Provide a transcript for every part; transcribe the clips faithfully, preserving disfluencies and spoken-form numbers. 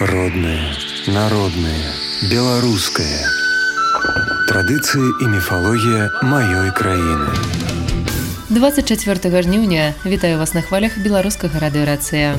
Родное, народное, беларускае. Традыцыі і міфалогія маёй краіны. двадцать чацвёртага жніўня вітаю вас на хвалях беларускага радыёрацыя.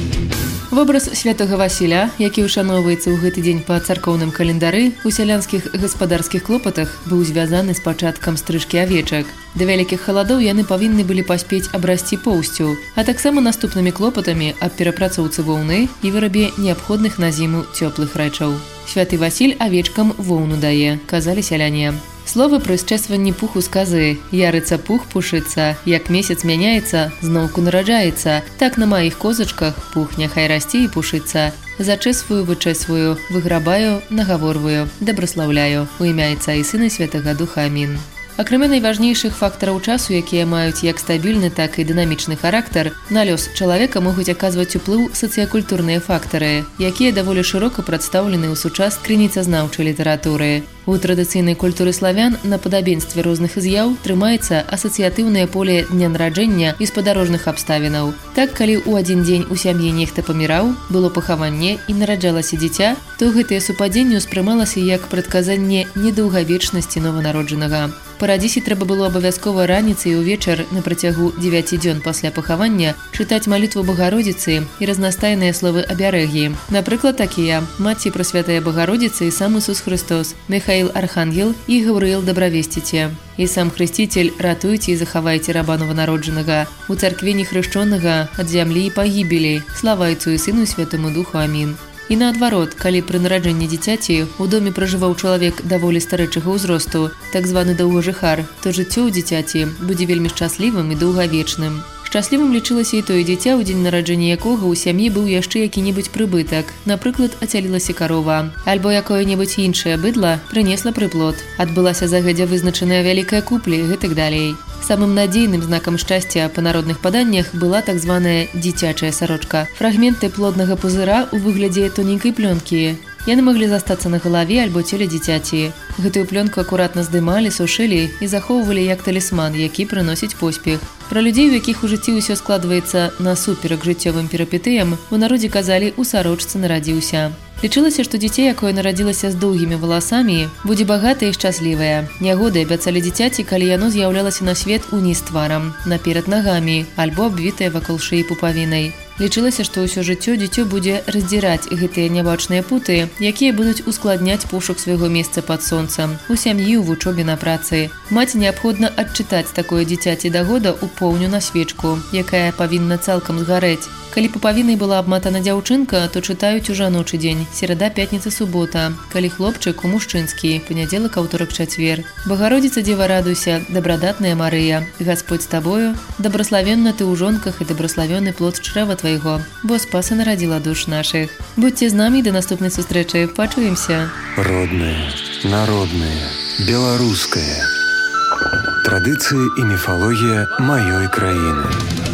Вобраз святога Васіля, які ушаноўваецца ў гэты дзень па царкоўным календары, у сялянскіх гаспадарскіх клопатах быў звязаны з пачаткам стрыжкі авечак. Да вялікіх халадоў яны павінны былі паспець абрасці поўсцю, а таксама наступнымі клопатамі аб перапрацоўцы воўны і вырабе неабходных на зіму цёплых рэчаў. Святы Васіль авечкам воўну дае, казалі сяляне. Словы пры счэсванні пуху з казы. Ярыцца пух пушыцца, як месяц мяняецца, зноўку нараджаецца. Так на маіх козачках пух няхай расце і пушыцца. Зачэсваю, вычэсваю, выграбаю, нагаворваю, дабраслаўляю. У імя Айца і Сына Святага Духа. Амін. Акрамя найважнейшых фактараў часу, якія маюць як стабільны, так і дынамічны характар, на лёс чалавека могуць аказваць уплыў сацыякультурныя фактары, якія даволі шырока прадстаўлены ў сучас крыніцазнаўчай літаратуры. У традыцыйнай культуры славян на падабенстве розных з'яў трымаецца асацыятыўнае поле дня нараджэння і спадарожных абставінаў. Так, калі ў адзін дзень у сям'і нехта паміраў, было пахаванне і нараджалася дзіця, то гэтае супадзенне ўспрымалася як прадказанне недаўгавечнасці нованароджанага. Парадзісе трэба было абавязкова раніцай і ўвечар на працягу дзевяці дзён пасля пахавання чытаць малітву Багародзіцы і разнастайныя словы абярэгі. Напрыклад, такія: Маці Прасвятая Багародзіца і сам Ісус Хрыстос, Михаил Архангел і Гаврыэл Дабравесціце. І сам Хрысціцель, ратуйце і захавайце раба нованароджанага. У царкве нехрышчонага ад зямлі і пагібелі. Слава Айцу і Сыну Святому Духу. Амін. І наадварот, калі пры нараджэнні дзіцяці ў доме пражываў чалавек даволі старэчага ўзросту, так званы даўгожыхар, то жыццё ў дзіцяці будзе вельмі шчаслівым і даўгавечным. Шчаслівым лічылася і тое дзіця, у дзень нараджэння якога ў сям'і быў яшчэ які-небудзь прыбытак. Напрыклад, ацялілася карова, альбо якое-небудзь іншае быдла прынесла прыплод. Адбылася загадзя вызначаная вялікая купля і гэтак далей. Самым надзейным знакам шчасця па народных паданнях была так званая дзіцячая сарочка. Фрагменты плоднага пузыра ў выглядзе тоненькай плёнкі. Яны маглі застацца на галаве альбо целе дзіцяці. Гэтую плёнку акуратна здымалі, сушылі і захоўвалі як талісман, які прыносіць поспех. Пра людзей, у якіх у жыцці ўсё складваецца насуперак жыццёвым перыпетыям, у народзе казалі «у сарочцы нарадзіўся». Лічылася, што дзіця, якое нарадзілася з доўгімі валасамі, будзе багатае і шчаслівае. Нягоды абяцалі дзіцяці, калі яно з'яўлялася на свет уніз тварам, наперад нагамі, альбо абвітае вакол шыі пупавінай. Лічылася, што ўсё жыццё дзіцё будзе раздзіраць гэтыя нябачныя путы, якія будуць ускладняць пошук свайго месца пад сонцам, у сям'і, у вучобе, на працы. Маці неабходна адчытаць такое дзіцяці да года ў поўню на свечку, якая павінна цалкам згарэць. Калі пупавінай была абматана дзяўчынка, то чытаюць у жаночы дзень, серада, пятніца, субота. Калі хлопчык, у мужчынскі, панядзелак, аўторак, чацвер. Багародзіца, дзева, радуйся, дабрадатная Марыя, Гасподзь з табою, дабраславенна ты ў жонках і дабраславёны плод чрэва твайго, бо спаса нарадзіла душ нашых. Будьце з намі да наступнай сустрэчы, пачуемся. Родное, народное, беларускае. Традыцыі і міфалогія маёй краіны.